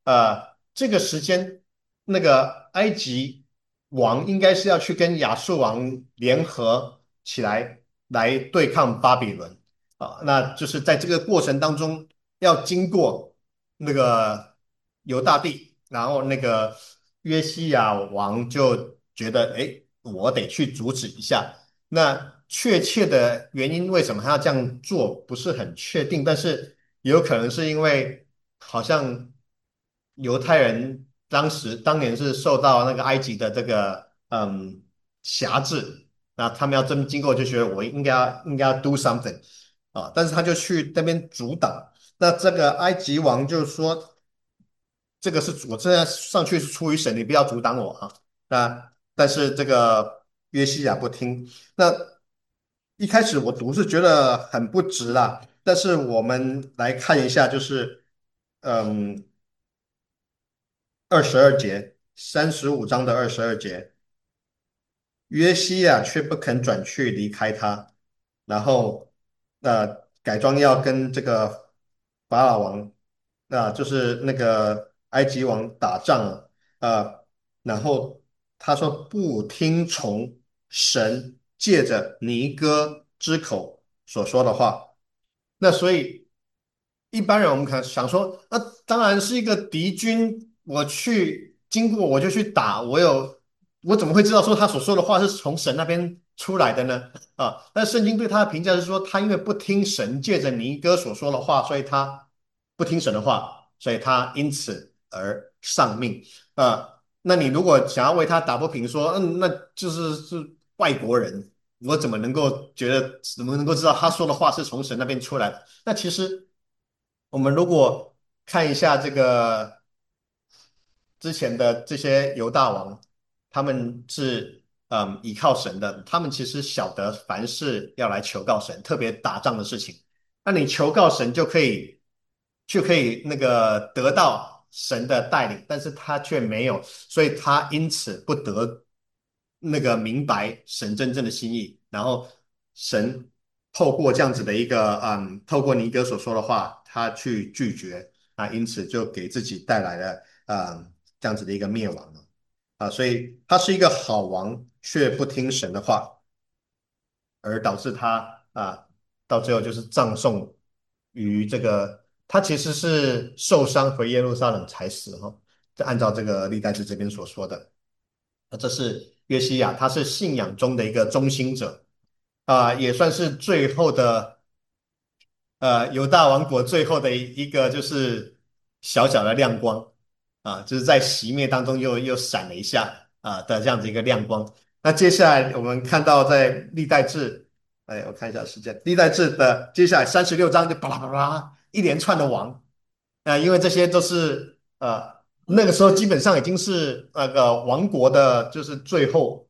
呃，这个时间那个埃及王应该是要去跟亚述王联合起来来对抗巴比伦啊，那就是在这个过程当中要经过那个犹大地，然后那个约西亚王就觉得，哎，我得去阻止一下。那确切的原因为什么他要这样做不是很确定，但是也有可能是因为好像犹太人当时当年是受到那个埃及的这个嗯辖制，那他们要这么经过就觉得我应该要应该要 do something 啊，但是他就去那边阻挡。那这个埃及王就说，这个是我这样上去是出于神，你不要阻挡我啊。那但是这个约西亚不听。那一开始我读是觉得很不值啦，但是我们来看一下，就是嗯二十二节，三十五章的二十二节。约西亚却不肯转去离开他，然后呃改装要从这个法老王，那、就是那个埃及王打仗了，呃，然后他说不听从神借着尼哥之口所说的话，那所以一般人我们可能想说，那当然是一个敌军，我去经过我就去打，我有我怎么会知道说他所说的话是从神那边出来的呢？啊，但圣经对他的评价是说，他因为不听神借着尼哥所说的话，所以他不听神的话，所以他因此而丧命。啊，那你如果想要为他打不平，说，嗯，那就是是外国人，我怎么能够觉得怎么能够知道他说的话是从神那边出来的？那其实我们如果看一下这个之前的这些犹大王，他们是嗯倚靠神的，他们其实晓得凡事要来求告神，特别打仗的事情，那你求告神就可以就可以那个得到神的带领，但是他却没有，所以他因此不得那个明白神真正的心意，然后神透过这样子的一个嗯，透过尼哥所说的话，他去拒绝，啊，因此就给自己带来了嗯这样子的一个灭亡啊，所以他是一个好王，却不听神的话，而导致他啊到最后就是葬送于这个，他其实是受伤回耶路撒冷才死哈，就按照这个历代志这边所说的，那这是约西亚，他是信仰中的一个中心者啊，也算是最后的呃犹大王国最后的一个就是小小的亮光啊，就是在熄灭当中又又闪了一下啊的这样子一个亮光。那接下来我们看到在历代志，哎，我看一下时间，历代志的接下来三十六章就巴拉巴拉一连串的王，啊、因为这些都是呃那个时候基本上已经是那个王国的，就是最后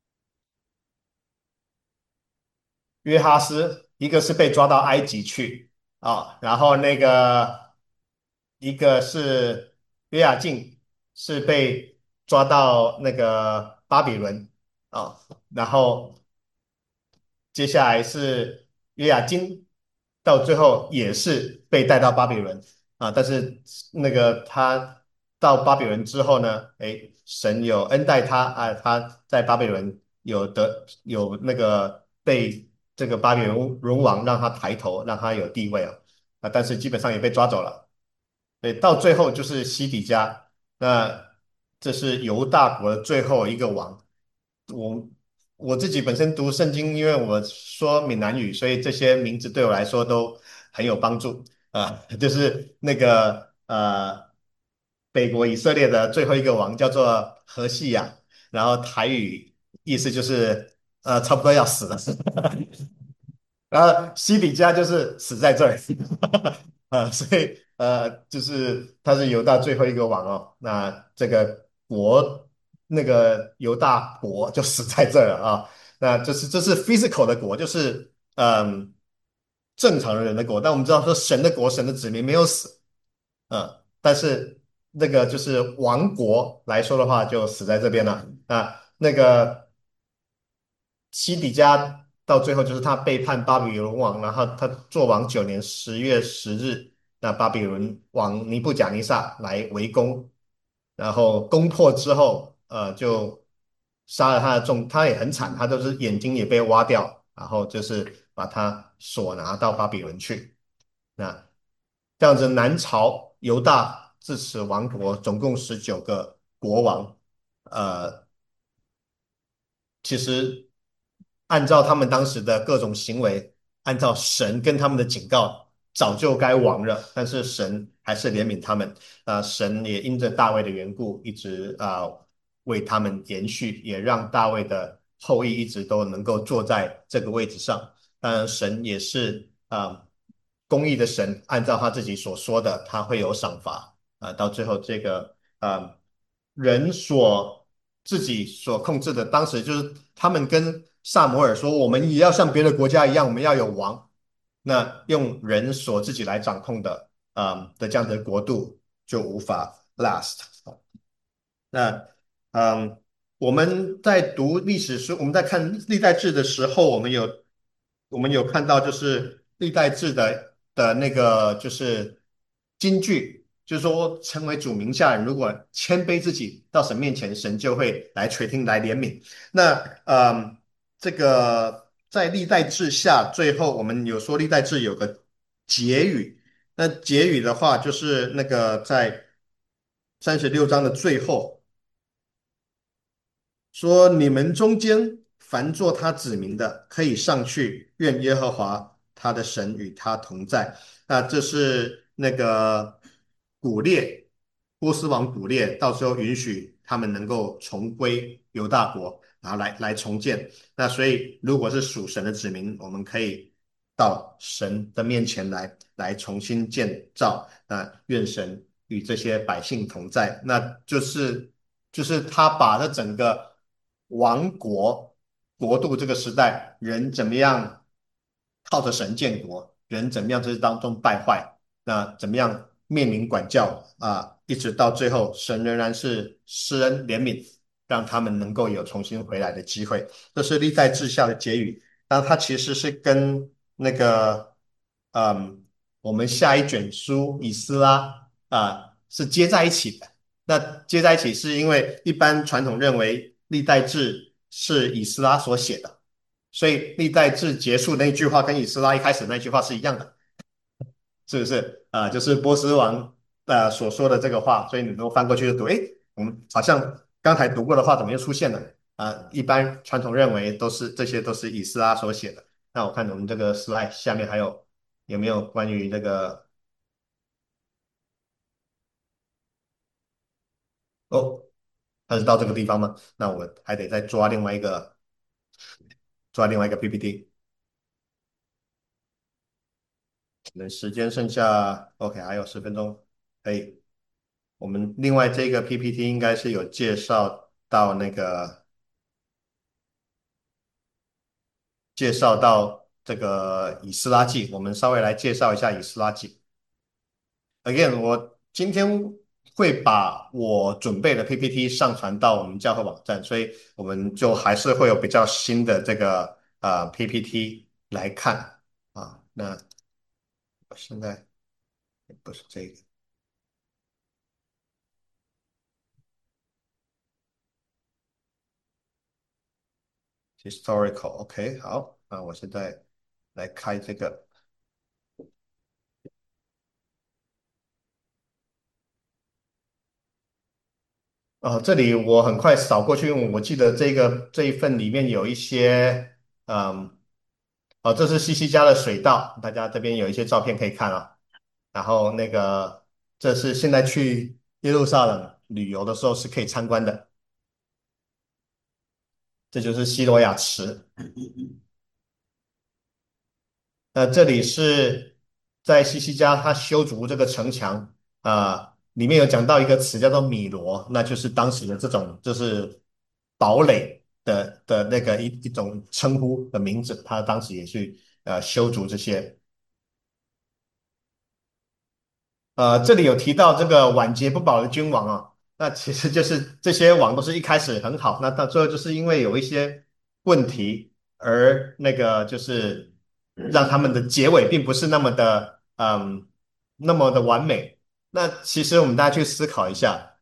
约哈斯，一个是被抓到埃及去啊，然后那个一个是约雅敬是被抓到那个巴比伦啊，然后接下来是约雅金，到最后也是被带到巴比伦啊，但是那个他到巴比伦之后呢，哎，神有恩待他啊，他在巴比伦有得有那个被这个巴比伦荣王让他抬头，让他有地位啊，啊，但是基本上也被抓走了。对，到最后就是西底家，那这是犹大国的最后一个王。我我自己本身读圣经，因为我说闽南语，所以这些名字对我来说都很有帮助啊。就是那个呃，北国以色列的最后一个王叫做何西雅，然后台语意思就是呃，差不多要死了。然后西底家就是死在这儿，啊，所以呃，就是他是犹大最后一个王哦，那这个国那个犹大国就死在这儿了啊，那这是这是 physical 的国，就是嗯正常的人的国，但我们知道说神的国，神的子民没有死，嗯，但是那个就是王国来说的话，就死在这边了啊，那个。西底家到最后就是他背叛巴比伦王，然后他做王九年十月十日那巴比伦王尼布甲尼撒来围攻，然后攻破之后，呃，就杀了他的众，他也很惨，他都是眼睛也被挖掉，然后就是把他所拿到巴比伦去。那这样子，南朝犹大自此亡国，总共十九个国王。呃，其实按照他们当时的各种行为，按照神跟他们的警告，早就该亡了，但是神还是怜悯他们。啊、呃神也因着大卫的缘故，一直啊、呃为他们延续，也让大卫的后裔一直都能够坐在这个位置上。当然，神也是啊、呃公义的神，按照他自己所说的，他会有赏罚啊、呃到最后这个啊、呃人所自己所控制的，当时就是他们跟萨摩尔说，我们也要像别的国家一样，我们要有王。那用人所自己来掌控的，啊、的这样的国度就无法 last。那嗯，我们在读历史书，我们在看历代志的时候，我们有我们有看到，就是历代志的的那个就是金句，就是说成为主名下人，如果谦卑自己到神面前，神就会来垂听来怜悯。那嗯，这个在历代志下，最后我们有说历代志有个结语，那结语的话，就是那个在三十六章的最后。说你们中间凡做他子民的，可以上去，愿耶和华他的神与他同在。那这是那个古列波斯王古列，到时候允许他们能够重归犹大国，然后来来重建。那所以，如果是属神的子民，我们可以到神的面前来，来重新建造。那愿神与这些百姓同在，那就是就是他把这整个王国国度这个时代，人怎么样靠着神建国，人怎么样在这当中败坏，那怎么样面临管教啊，一直到最后，神仍然是施恩怜悯，让他们能够有重新回来的机会。这是历代志下的结语。那它其实是跟那个嗯，我们下一卷书以斯拉啊是接在一起的。那接在一起是因为一般传统认为历代志是以斯拉所写的，所以历代志结束那句话跟以斯拉一开始那句话是一样的，是不是？啊、就是波斯王呃所说的这个话，所以你如果翻过去就读，诶，我们好像刚才读过的话怎么又出现了？啊、一般传统认为都是这些都是以斯拉所写的。那我看我们这个 slide 下面还有有没有关于这个哦，它是到这个地方吗？那我还得再抓另外一个抓另外一个 P P T。可能时间剩下 OK，还有十分钟，可以。我们另外这个 P P T 应该是有介绍到那个介绍到这个以斯拉记，我们稍微来介绍一下以斯拉记。Again，我今天会把我准备的 P P T 上传到我们教会网站，所以我们就还是会有比较新的这个呃 P P T 来看啊。那我现在不是这个 historical，OK，好，那我现在来开这个。哦，这里我很快扫过去，因为我记得这个这一份里面有一些，嗯，哦，这是西西家的水道，大家这边有一些照片可以看啊。然后那个，这是现在去耶路撒冷旅游的时候是可以参观的，这就是西罗亚池。那这里是在西西家他修筑这个城墙啊、里面有讲到一个词叫做米罗，那就是当时的这种就是堡垒的的那个一一种称呼的名字，他当时也去呃修筑这些。呃，这里有提到这个晚节不保的君王啊，那其实就是这些王都是一开始很好，那到最后就是因为有一些问题，而那个就是让他们的结尾并不是那么的嗯那么的完美。那其实我们大家去思考一下，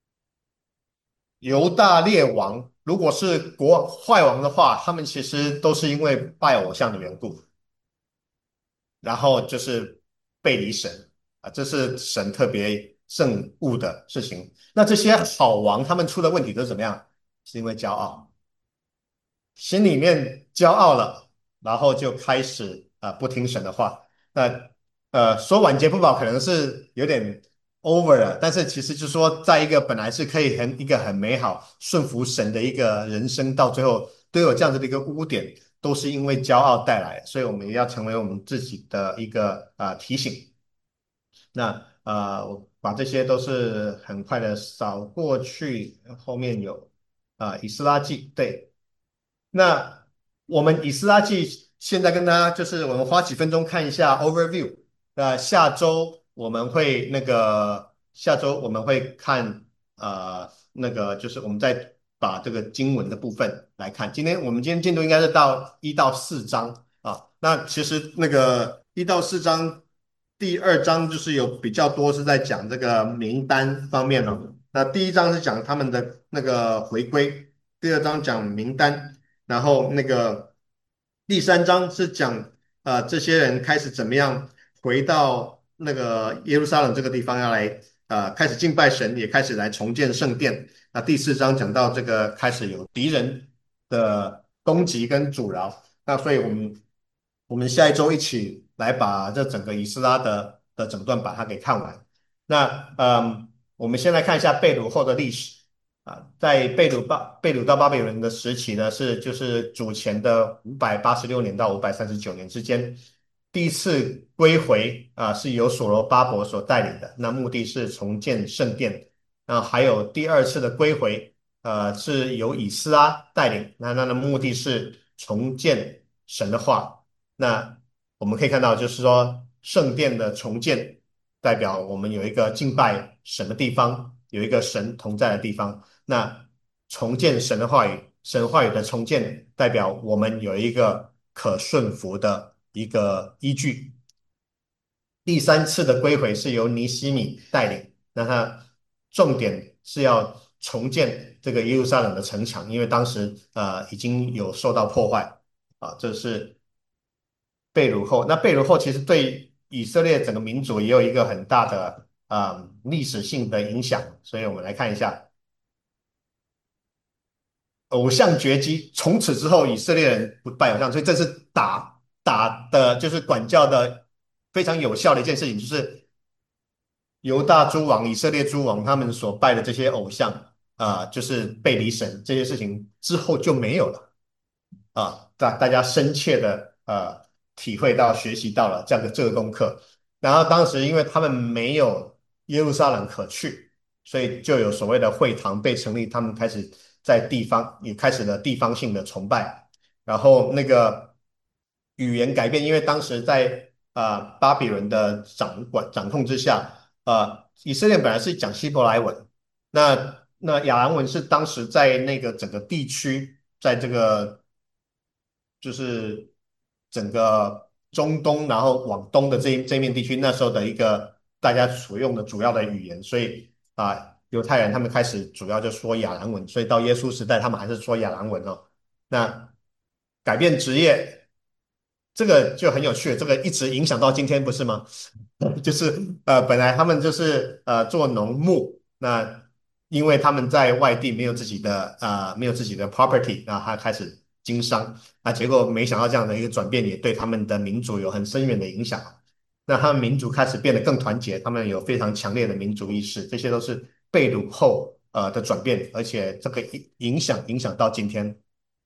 犹大列王如果是国坏王的话，他们其实都是因为拜偶像的缘故，然后就是背离神啊，这是神特别憎恶的事情。那这些好王他们出的问题都是怎么样？是因为骄傲。心里面骄傲了，然后就开始啊、呃不听神的话。那呃说晚节不保可能是有点 over 了，但是其实就是说，在一个本来是可以很一个很美好顺服神的一个人生，到最后都有这样子的一个污点，都是因为骄傲带来，所以我们也要成为我们自己的一个啊、呃提醒。那呃，我把这些都是很快的扫过去，后面有啊、呃以斯拉记，对。那我们以斯拉记现在跟大家就是我们花几分钟看一下 overview。那下周我们会那个下周我们会看呃那个就是我们再把这个经文的部分来看。今天我们今天进度应该是到一到四章啊。那其实那个一到四章，第二章就是有比较多是在讲这个名单方面了。那第一章是讲他们的那个回归，第二章讲名单。然后那个第三章是讲呃这些人开始怎么样回到那个耶路撒冷这个地方，要来呃开始敬拜神，也开始来重建圣殿。那第四章讲到这个开始有敌人的攻击跟阻挠。那所以我们我们下一周一起来把这整个以斯拉的的整段把它给看完。那嗯，我们先来看一下被掳后的历史。啊，在被掳巴被掳到巴比伦的时期呢，是就是主前的五百八十六年到五百三十九年之间。第一次归回啊，是由所罗巴伯所带领的，那目的是重建圣殿。那还有第二次的归回，呃，是由以斯拉带领，那那的目的是重建神的话。那我们可以看到，就是说圣殿的重建，代表我们有一个敬拜神的地方，有一个神同在的地方。那重建神的话语，神话语的重建，代表我们有一个可顺服的一个依据。第三次的归回是由尼希米带领，那他重点是要重建这个耶路撒冷的城墙，因为当时呃已经有受到破坏啊。这是被掳后。那被掳后其实对以色列整个民族也有一个很大的啊、呃历史性的影响，所以我们来看一下偶像绝迹，从此之后以色列人不拜偶像，所以这是打打的就是管教的非常有效的一件事情，就是犹大诸王、以色列诸王他们所拜的这些偶像啊、呃就是背离神这些事情之后就没有了。啊，大大家深切的呃体会到、学习到了这样的这个功课。然后当时因为他们没有耶路撒冷可去，所以就有所谓的会堂被成立，他们开始在地方也开始了地方性的崇拜。然后那个语言改变，因为当时在呃巴比伦的掌管掌控之下，呃以色列本来是讲希伯来文，那那亚兰文是当时在那个整个地区，在这个就是整个中东，然后往东的这一这一面地区，那时候的一个大家所用的主要的语言，所以啊，犹太人他们开始主要就说亚兰文，所以到耶稣时代，他们还是说亚兰文哦。那改变职业，这个就很有趣，这个一直影响到今天，不是吗？就是呃，本来他们就是呃做农牧，那因为他们在外地没有自己的呃没有自己的 property，那他开始经商，那结果没想到这样的一个转变也对他们的民族有很深远的影响。那他们民族开始变得更团结，他们有非常强烈的民族意识，这些都是被掳后呃的转变，而且这个影影响影响到今天。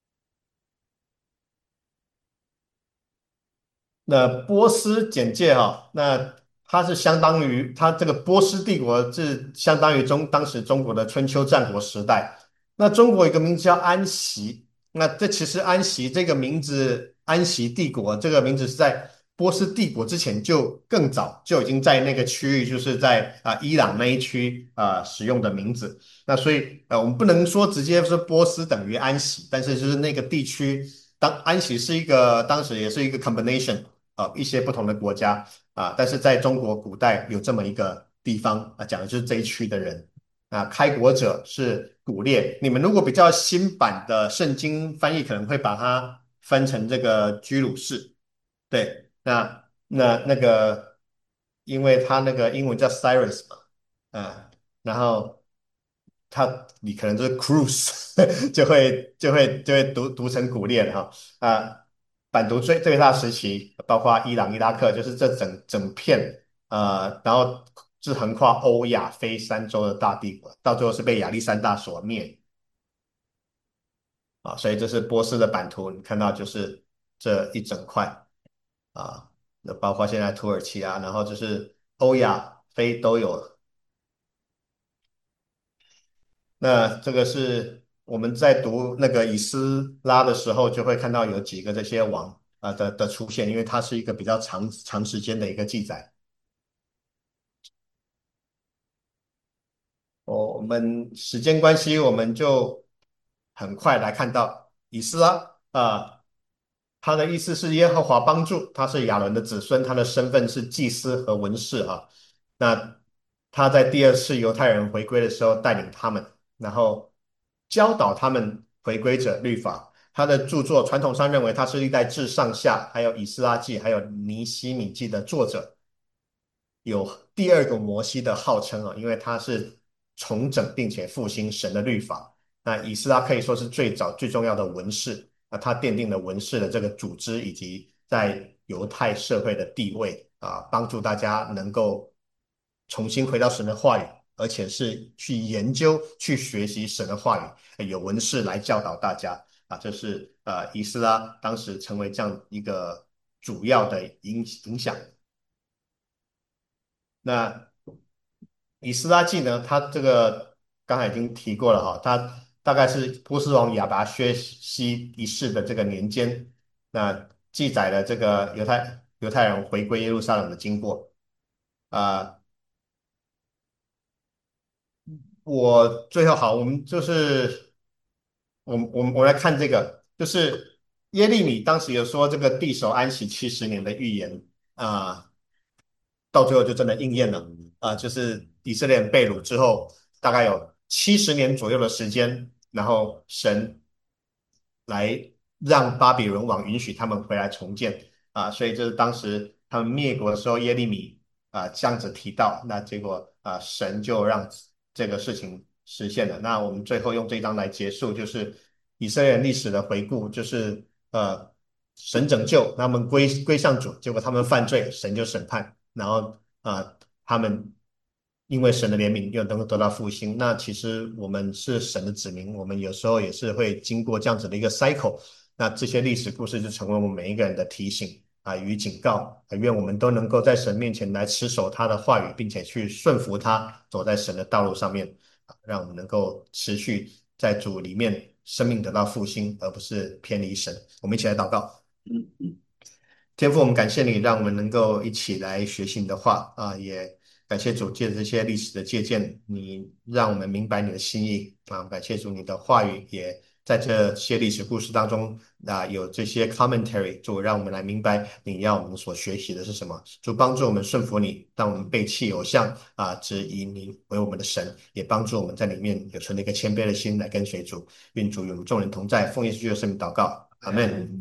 那波斯简介哈，那它是相当于它这个波斯帝国是相当于中当时中国的春秋战国时代。那中国有一个名字叫安息，那这其实安息这个名字，安息帝国这个名字是在波斯帝国之前就更早就已经在那个区域，就是在啊、伊朗那一区啊、使用的名字。那所以呃我们不能说直接说波斯等于安息，但是就是那个地区当安息是一个当时也是一个 combination。 呃一些不同的国家啊，但是在中国古代有这么一个地方啊，讲的就是这一区的人。啊，开国者是古列。你们如果比较新版的圣经翻译，可能会把它翻成这个居鲁士。对，那那那个，因为他那个英文叫 Cyrus 嘛，啊，然后他你可能就是 Cruz，就会就会就会读读成古列了哈啊。版图最最大时期，包括伊朗、伊拉克，就是这整整片呃，然后是横跨欧亚非三洲的大帝国，到最后是被亚历山大所灭啊。所以这是波斯的版图，你看到就是这一整块啊，那包括现在土耳其啊，然后就是欧亚非都有。那这个是我们在读那个以斯拉的时候，就会看到有几个这些王啊的的出现，因为它是一个比较长长时间的一个记载。我我们时间关系，我们就很快来看到以斯拉啊，他的意思是耶和华帮助，他是亚伦的子孙，他的身份是祭司和文士啊。那他在第二次犹太人回归的时候，带领他们，然后教导他们回归者律法。他的著作传统上认为他是历代志上下，还有以斯拉记，还有尼希米记的作者。有第二个摩西的号称啊，因为他是重整并且复兴神的律法。那以斯拉可以说是最早最重要的文士，那他奠定了文士的这个组织以及在犹太社会的地位啊，帮助大家能够重新回到神的话语，而且是去研究、去学习神的话语，有文士来教导大家啊。这是呃以斯拉当时成为这样一个主要的影影响。那以斯拉记呢，它这个刚才已经提过了哈，它大概是波斯王亚达薛西一世的这个年间，那记载了这个犹太犹太人回归耶路撒冷的经过。啊、我最后好，我们就是我们我们我们来看这个，就是耶利米当时有说这个地守安息七十年的预言啊、到最后就真的应验了啊、就是以色列人被掳之后，大概有七十年左右的时间，然后神来让巴比伦王允许他们回来重建啊、所以这是当时他们灭国的时候，耶利米啊、这样子提到，那结果啊、神就让这个事情实现了。那我们最后用这一章来结束，就是以色列人历史的回顾，就是呃神拯救他们归归向主，结果他们犯罪，神就审判。然后啊、呃他们因为神的怜悯又能够得到复兴。那其实我们是神的子民，我们有时候也是会经过这样子的一个 cycle。那这些历史故事就成为我们每一个人的提醒啊与警告。啊愿我们都能够在神面前来持守他的话语，并且去顺服他，走在神的道路上面，啊让我们能够持续在主里面生命得到复兴，而不是偏离神。我们一起来祷告。天父，我们感谢你，让我们能够一起来学习你的话啊，也感谢主借着这些历史的借鉴，你让我们明白你的心意啊。感谢主，你的话语也在这些历史故事当中啊，有这些 commentary，主让我们来明白你要我们所学习的是什么。主帮助我们顺服你，让我们背弃偶像啊，只以你为我们的神，也帮助我们在里面有存了一个谦卑的心来跟随主。愿主与我们众人同在，奉耶稣基督的圣名祷告，阿门。